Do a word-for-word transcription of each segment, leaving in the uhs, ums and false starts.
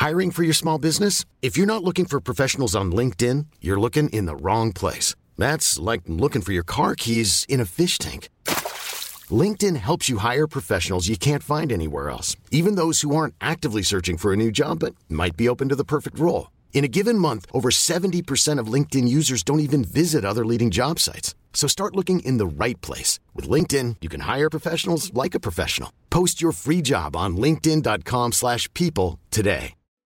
Hiring for your small business? If you're not looking for professionals on LinkedIn, you're looking in the wrong place. That's like looking for your car keys in a fish tank. LinkedIn helps you hire professionals you can't find anywhere else, even those who aren't actively searching for a new job but might be open to the perfect role. In a given month, over seventy percent of LinkedIn users don't even visit other leading job sites. So start looking in the right place. With LinkedIn, you can hire professionals like a professional. Post your free job on linkedin.com slash people today.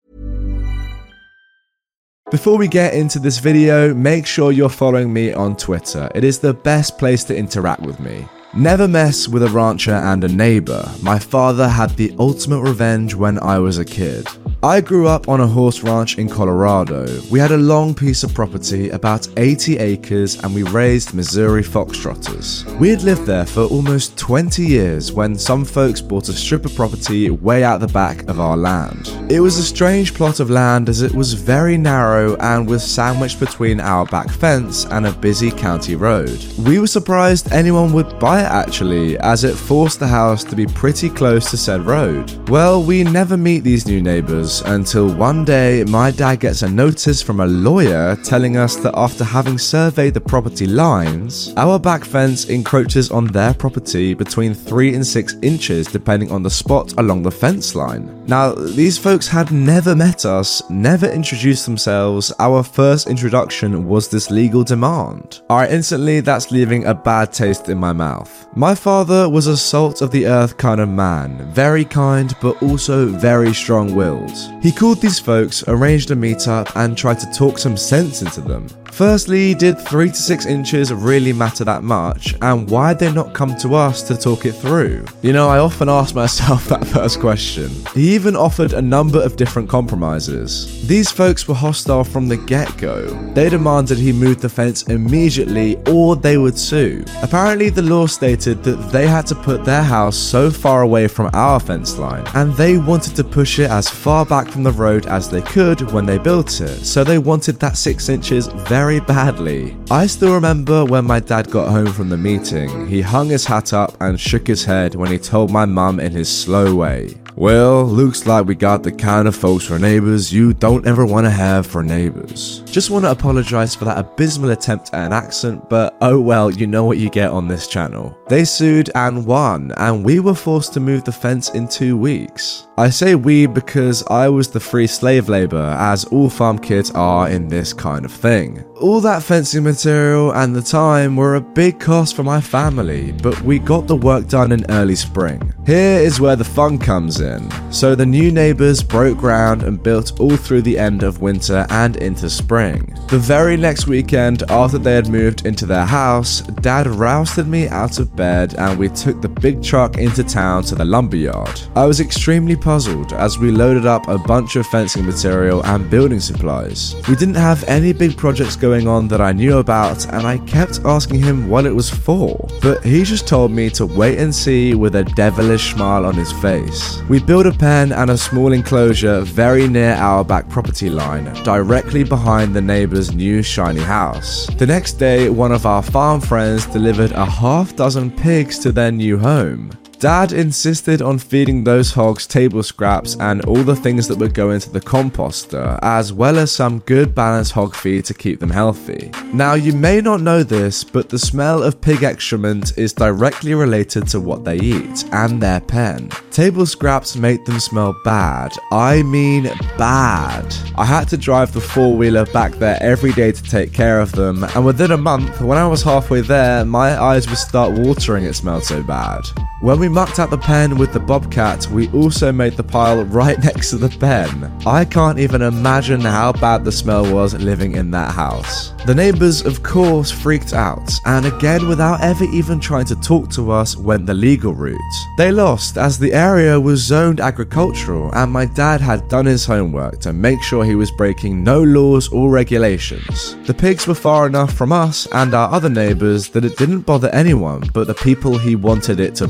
Before we get into this video, make sure you're following me on Twitter. It is the best place to interact with me. Never mess with a rancher and a neighbor. My father had the ultimate revenge when I was a kid. I grew up on a horse ranch in Colorado. We had a long piece of property, about eighty acres, and we raised Missouri foxtrotters. We had lived there for almost twenty years when some folks bought a strip of property way out the back of our land. It was a strange plot of land as it was very narrow and was sandwiched between our back fence and a busy county road. We were surprised anyone would buy it actually, as it forced the house to be pretty close to said road. Well, we never meet these new neighbors until one day my dad gets a notice from a lawyer telling us that after having surveyed the property lines, our back fence encroaches on their property between three and six inches depending on the spot along the fence line. Now, these folks had never met us, never introduced themselves. Our first introduction was this legal demand. Alright, instantly that's leaving a bad taste in my mouth. My father was a salt of the earth kind of man, very kind but also very strong-willed. He called these folks, arranged a meetup, and tried to talk some sense into them. Firstly, did three to six inches really matter that much, and why'd they not come to us to talk it through? You know, I often ask myself that first question. He even offered a number of different compromises. These folks were hostile from the get-go. They demanded he move the fence immediately or they would sue. Apparently, the law stated that they had to put their house so far away from our fence line, and they wanted to push it as far back from the road as they could when they built it, so they wanted that six inches very badly. I still remember when my dad got home from the meeting, he hung his hat up and shook his head when he told my mum in his slow way, "Well, looks like we got the kind of folks for neighbors you don't ever want to have for neighbors." Just want to apologize for that abysmal attempt at an accent, but oh well, you know what you get on this channel. They sued and won, and we were forced to move the fence in two weeks. I say we because I was the free slave labor, as all farm kids are in this kind of thing. All that fencing material and the time were a big cost for my family, but we got the work done in early spring. Here is where the fun comes in. So the new neighbors broke ground and built all through the end of winter and into spring. The very next weekend after they had moved into their house, Dad rousted me out of bed and we took the big truck into town to the lumberyard. I was extremely puzzled as we loaded up a bunch of fencing material and building supplies. We didn't have any big projects going on that I knew about, and I kept asking him what it was for, but he just told me to wait and see with a devilish smile on his face. We built a pen and a small enclosure very near our back property line, directly behind the neighbor's new shiny house. The next day, one of our farm friends delivered a half dozen pigs to their new home. Dad insisted on feeding those hogs table scraps and all the things that would go into the composter, as well as some good balanced hog feed to keep them healthy. Now, you may not know this, but the smell of pig excrement is directly related to what they eat and their pen. Table scraps make them smell bad. I mean bad. I had to drive the four-wheeler back there every day to take care of them, and within a month, when I was halfway there, my eyes would start watering, it smelled so bad. When we mucked out the pen with the bobcat, we also made the pile right next to the pen. I can't even imagine how bad the smell was living in that house. The neighbors, of course, freaked out, and again, without ever even trying to talk to us, went the legal route. They lost, as the area was zoned agricultural, and my dad had done his homework to make sure he was breaking no laws or regulations. The pigs were far enough from us and our other neighbors that it didn't bother anyone but the people he wanted it to bother.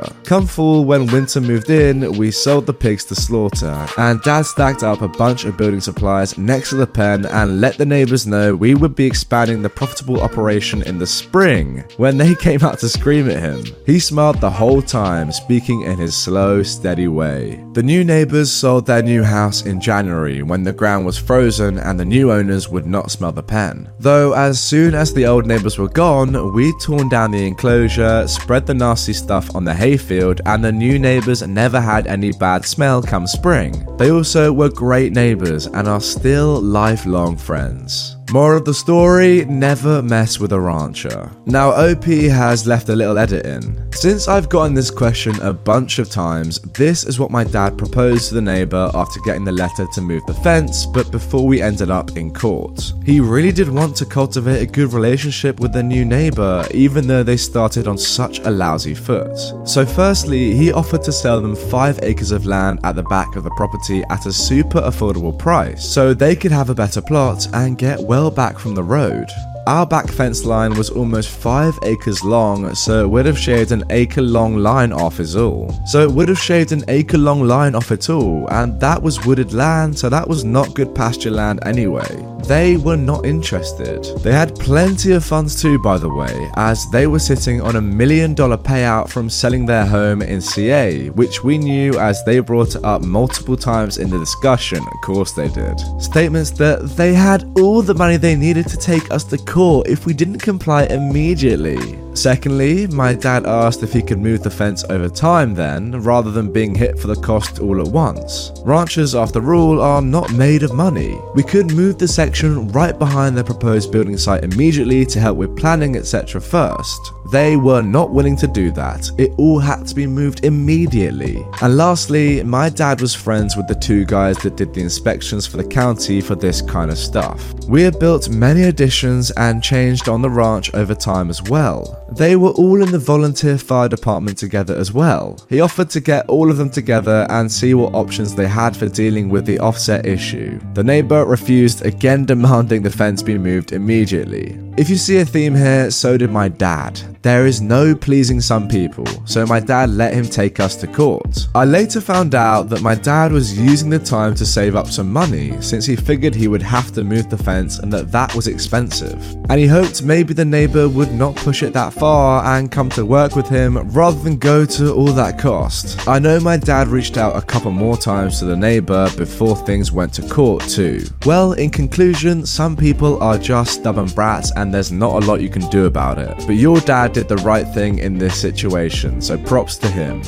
Come fall, when winter moved in, we sold the pigs to slaughter, and Dad stacked up a bunch of building supplies next to the pen and let the neighbors know we would be expanding the profitable operation in the spring. When they came out to scream at him, he smiled the whole time, speaking in his slow, steady way. The new neighbors sold their new house in January when the ground was frozen and the new owners would not smell the pen. Though as soon as the old neighbors were gone, we'd torn down the enclosure, spread the nasty stuff on the hayfield, and the new neighbors never had any bad smell come spring. They also were great neighbors and are still lifelong friends. Moral of the story, never mess with a rancher. Now O P has left a little edit in. Since I've gotten this question a bunch of times, this is what my dad proposed to the neighbor after getting the letter to move the fence, but before we ended up in court. He really did want to cultivate a good relationship with the new neighbor, even though they started on such a lousy foot. So firstly, he offered to sell them five acres of land at the back of the property at a super affordable price, so they could have a better plot and get well back from the road. Our back fence line was almost five acres long, so it would have shaved an acre long line off is all. So it would have shaved an acre long line off it all, and that was wooded land, so that was not good pasture land anyway. They were not interested. They had plenty of funds too, by the way, as they were sitting on a million dollar payout from selling their home in C A, which we knew as they brought it up multiple times in the discussion. Of course they did. Statements that they had all the money they needed to take us to court if we didn't comply immediately. Secondly, my dad asked if he could move the fence over time then, rather than being hit for the cost all at once. Ranchers, after all, are not made of money. We could move the section right behind the proposed building site immediately to help with planning, et cetera first. They were not willing to do that. It all had to be moved immediately. And lastly, my dad was friends with the two guys that did the inspections for the county for this kind of stuff. We had built many additions and changed on the ranch over time as well. They were all in the volunteer fire department together as well. He offered to get all of them together and see what options they had for dealing with the offset issue. The neighbor refused, again demanding the fence be moved immediately. If you see a theme here, so did my dad. There is no pleasing some people, so my dad let him take us to court. I later found out that my dad was using the time to save up some money, since he figured he would have to move the fence and that that was expensive. And he hoped maybe the neighbor would not push it that far and come to work with him rather than go to all that cost. I know my dad reached out a couple more times to the neighbor before things went to court too. Well, in conclusion, some people are just stubborn brats and there's not a lot you can do about it. But your dad did the right thing in this situation, so props to him.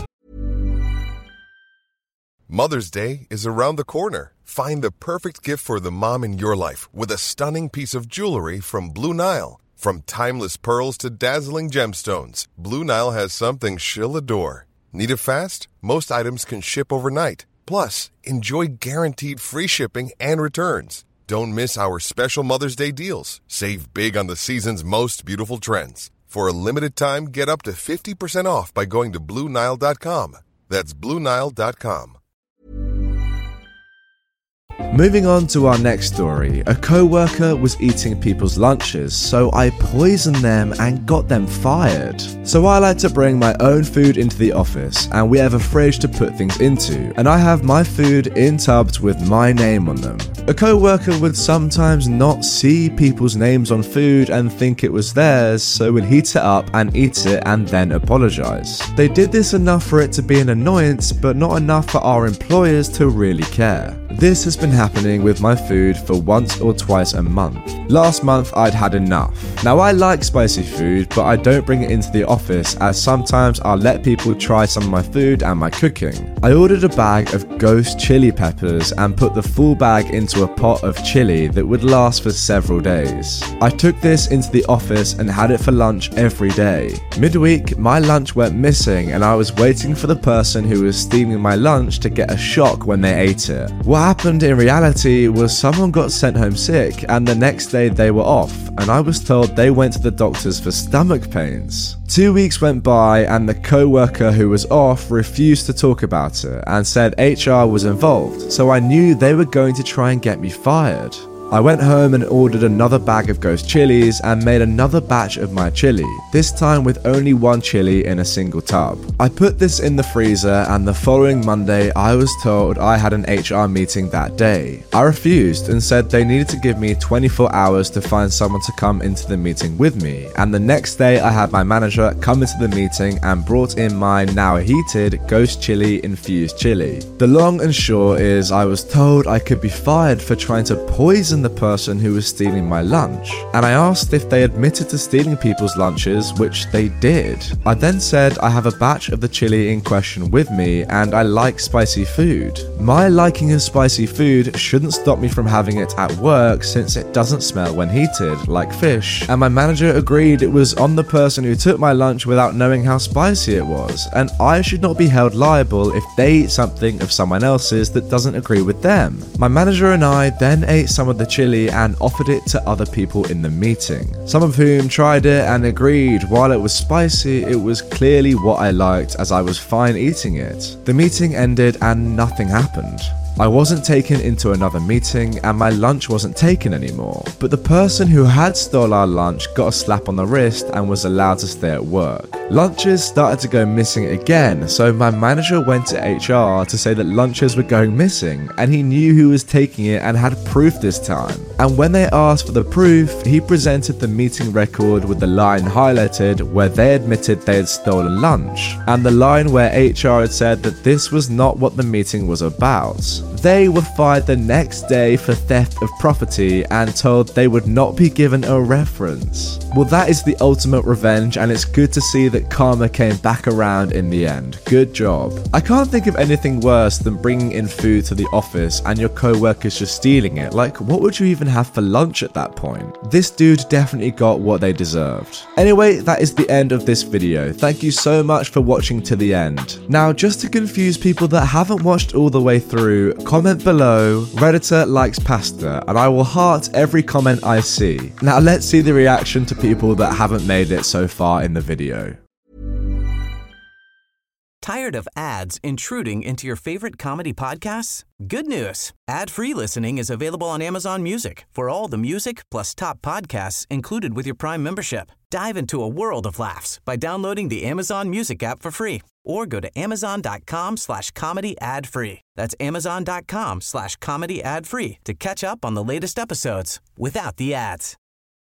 Mother's Day is around the corner. Find the perfect gift for the mom in your life with a stunning piece of jewelry from Blue Nile. From timeless pearls to dazzling gemstones, Blue Nile has something she'll adore. Need it fast? Most items can ship overnight. Plus, enjoy guaranteed free shipping and returns. Don't miss our special Mother's Day deals. Save big on the season's most beautiful trends. For a limited time, get up to fifty percent off by going to Blue Nile dot com. That's Blue Nile dot com. Moving on to our next story, a co-worker was eating people's lunches, so I poisoned them and got them fired. So I like to bring my own food into the office, and we have a fridge to put things into, and I have my food in tubs with my name on them. A co-worker would sometimes not see people's names on food and think it was theirs, so would heat it up and eat it and then apologize. They did this enough for it to be an annoyance, but not enough for our employers to really care. This has been happening with my food for once or twice a month. Last month I'd had enough. Now I like spicy food, but I don't bring it into the office as sometimes I'll let people try some of my food and my cooking. I ordered a bag of ghost chili peppers and put the full bag into a pot of chili that would last for several days. I took this into the office and had it for lunch every day. Midweek, my lunch went missing and I was waiting for the person who was stealing my lunch to get a shock when they ate it. What happened in reality was someone got sent home sick and the next day they were off, and I was told they went to the doctors for stomach pains. Two weeks went by and the co-worker who was off refused to talk about it and said H R was involved, so I knew they were going to try and get me fired. I went home and ordered another bag of Ghost chilies and made another batch of my chili, this time with only one chili in a single tub. I put this in the freezer, and the following Monday I was told I had an H R meeting that day. I refused and said they needed to give me twenty-four hours to find someone to come into the meeting with me, and the next day I had my manager come into the meeting and brought in my now heated Ghost chili infused chili. The long and short is I was told I could be fired for trying to poison the person who was stealing my lunch, and I asked if they admitted to stealing people's lunches, which they did. I then said I have a batch of the chili in question with me and I like spicy food. My liking of spicy food shouldn't stop me from having it at work since it doesn't smell when heated, like fish, and my manager agreed it was on the person who took my lunch without knowing how spicy it was, and I should not be held liable if they eat something of someone else's that doesn't agree with them. My manager and I then ate some of the chili and offered it to other people in the meeting, some of whom tried it and agreed while it was spicy, it was clearly what I liked, as I was fine eating it. The meeting ended and nothing happened. I wasn't taken into another meeting and my lunch wasn't taken anymore, but the person who had stole our lunch got a slap on the wrist and was allowed to stay at work. Lunches started to go missing again, so my manager went to H R to say that lunches were going missing, and he knew who was taking it and had proof this time. And when they asked for the proof, he presented the meeting record with the line highlighted where they admitted they had stolen lunch, and the line where H R had said that this was not what the meeting was about. They were fired the next day for theft of property and told they would not be given a reference. Well, that is the ultimate revenge, and it's good to see that karma came back around in the end. Good job. I can't think of anything worse than bringing in food to the office and your co-workers just stealing it. Like, what would you even have for lunch at that point? This dude definitely got what they deserved. Anyway, that is the end of this video. Thank you so much for watching to the end. Now, just to confuse people that haven't watched all the way through, comment below, Redditor likes pasta, and I will heart every comment I see. Now let's see the reaction to people that haven't made it so far in the video. Tired of ads intruding into your favorite comedy podcasts? Good news. Ad-free listening is available on Amazon Music for all the music plus top podcasts included with your Prime membership. Dive into a world of laughs by downloading the Amazon Music app for free or go to amazon.com slash comedy ad free. That's amazon.com slash comedy ad free to catch up on the latest episodes without the ads.